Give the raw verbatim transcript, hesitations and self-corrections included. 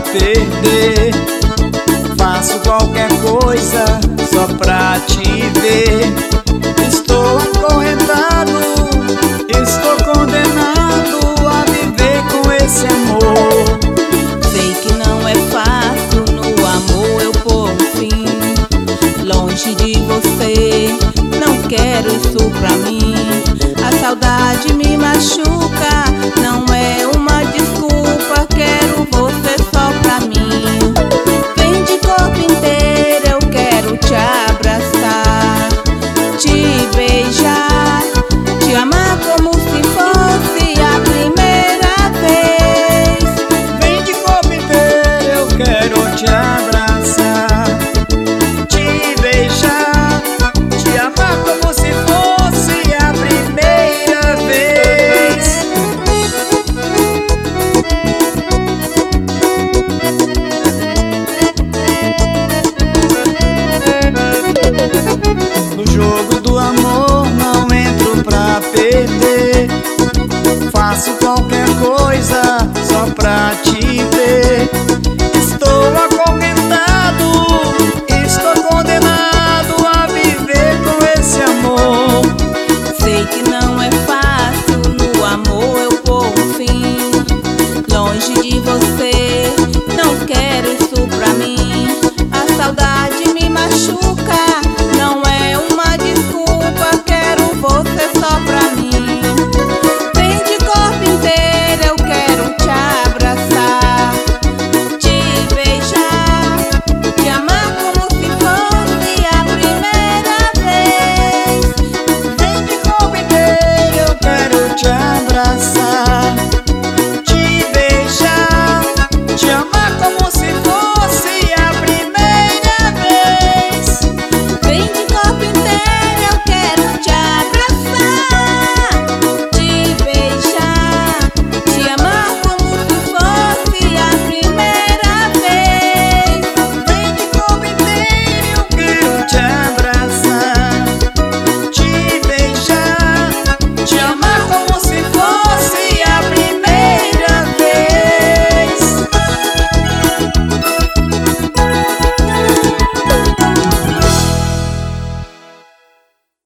pra perder. Faço qualquer coisa só pra te ver. Estou acorrentado, estou condenado a viver com esse amor. Sei que não é fácil no amor eu pôr um fim. Longe de você, não quero isso pra mim. A saudade me machuca, não é uma desculpa. Quero você só pra mim. Vem de corpo inteiro, eu quero te abraçar, te beijar, te amar como se fosse a primeira vez. Vem de corpo inteiro, eu quero te abraçar,